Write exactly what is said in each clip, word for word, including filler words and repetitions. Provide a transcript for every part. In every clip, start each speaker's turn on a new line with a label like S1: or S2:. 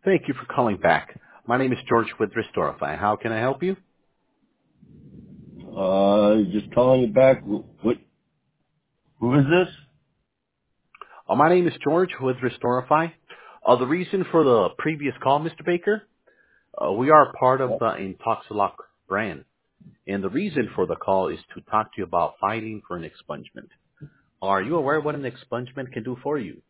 S1: Thank you for calling back. My name is George with Restorify. How can I help you?
S2: Uh, just calling you back. What? Who is this?
S1: Uh, my name is George with Restorify. Uh, the reason for the previous call, Mister Baker, uh, we are part of
S2: Yep.
S1: the Intoxilock brand. And the reason for the call is to talk to you about filing for an expungement. Are you aware what an expungement can do for you?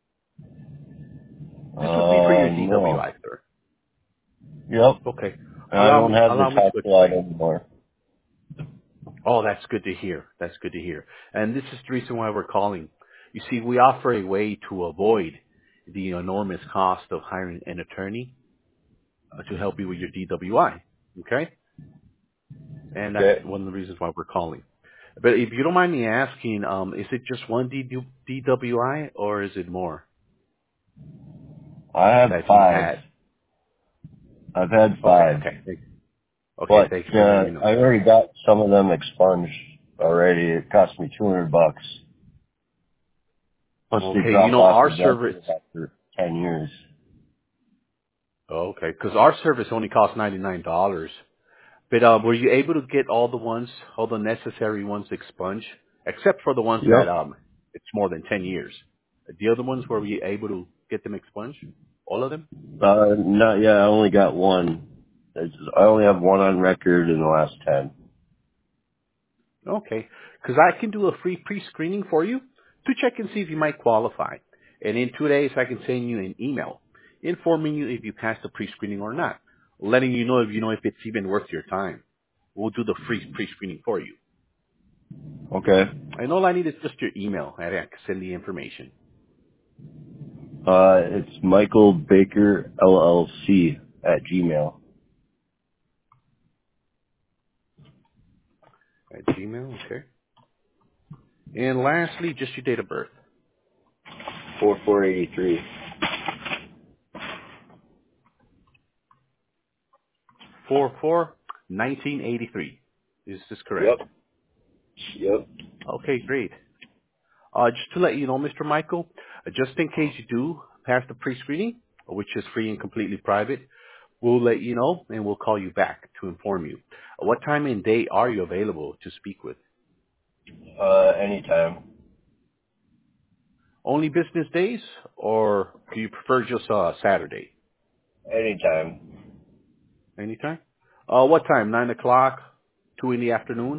S1: This would be for your
S2: Uh,
S1: D W
S2: no.
S1: I, sir.
S2: Yep.
S1: Okay.
S2: I
S1: Allow
S2: don't
S1: me,
S2: have the
S1: allow me
S2: top
S1: to
S2: slide
S1: explain.
S2: anymore.
S1: Oh, that's good to hear. That's good to hear. And this is the reason why we're calling. You see, we offer a way to avoid the enormous cost of hiring an attorney uh, to help you with your D W I. Okay? And that's
S2: Okay.
S1: one of the reasons why we're calling. But if you don't mind me asking, um, is it just one D W I or is it more
S2: I have
S1: that you've
S2: five.
S1: had?
S2: I've had
S1: Okay,
S2: five.
S1: okay. Thank- Okay,
S2: But,
S1: thank you for letting
S2: uh,
S1: me know.
S2: I already got some of them expunged already. It cost me two hundred bucks. Plus they
S1: Okay, you
S2: drop
S1: know,
S2: off
S1: our
S2: the
S1: service,
S2: record after ten years.
S1: okay, because our service only costs ninety-nine dollars. But uh, were you able to get all the ones, all the necessary ones expunged, except for the ones that
S2: Yep.
S1: um, it's more than ten years? The other ones, were you able to get them expunged? All of them?
S2: Uh, not yet. I only got one. It's- I only have one on record in the last ten.
S1: Okay, because I can do a free pre-screening for you to check and see if you might qualify. And in two days, I can send you an email informing you if you passed the pre-screening or not, letting you know if you know if it's even worth your time. We'll do the free pre-screening for you.
S2: Okay.
S1: And all I need is just your email, and I can send the information.
S2: Uh, it's Michael Baker L L C at Gmail.
S1: At Gmail, okay. And lastly, just your date of birth.
S2: Four four eighty three.
S1: four four nineteen eighty-three. Is this correct?
S2: Yep. Yep.
S1: Okay, great. Uh, just to let you know, Mister Michael, uh, just in case you do pass the pre-screening, uh, which is free and completely private, we'll let you know and we'll call you back to inform you. Uh, what time and day are you available to speak with?
S2: Uh, anytime.
S1: Only business days, or do you prefer just uh, Saturday?
S2: Anytime.
S1: Anytime? Uh, what time? Nine o'clock, two in the afternoon,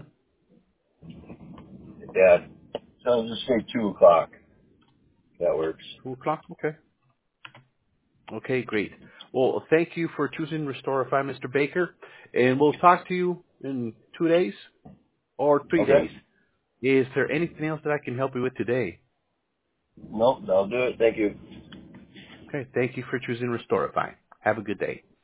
S2: Yeah. So I'll just say two o'clock. That works.
S1: two o'clock. Okay. Okay, great. Well, thank you for choosing Restorify, Mister Baker, and we'll talk to you in two days or three
S2: Okay.
S1: days. Is there anything else that I can help you with today?
S2: Nope, that'll do it. Thank you.
S1: Okay, thank you for choosing Restorify. Have a good day.